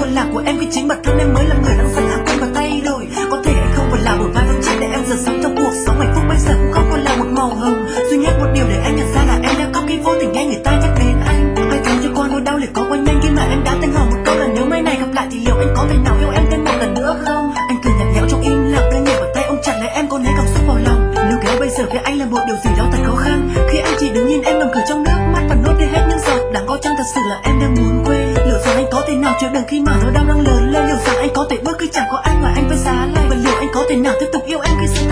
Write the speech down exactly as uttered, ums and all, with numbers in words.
còn là của em, vì chính bản thân em mới là người đang dần lãng quên và thay đổi. Có thể anh không còn là một vai vững chắc để em dần sống trong cuộc sống hạnh phúc, bây giờ cũng không còn là một màu hồng. Duy nhất một điều để anh nhận ra là em đã có khi vô tình nghe người ta nhắc đến anh. Hãy khiến cho qua nỗi đau liền có quá nhanh khi mà em đã từng hỏi một câu là nếu mai này gặp lại thì liệu anh có thể nào yêu em thêm một lần nữa không? Anh cười nhạt nhẽo trong im lặng, đưa nhẹ vào tay ôm chặt lấy em, có nấy cảm xúc vào lòng. Nếu kéo bây giờ với anh là một điều gì đó thật khó khăn, khi anh chỉ đứng nhìn em nằm cười trong nước mắt và nuốt đi hết những giọt đáng có chăng thật sự là em đang muốn quên. Liệu rằng anh có thể nào chịu đựng khi mà nỗi đau đang lớn lên? Liệu rằng anh có thể bước khi chẳng có ai ngoài anh với giá lạnh? Và liệu anh có thể nào tiếp tục yêu em khi sự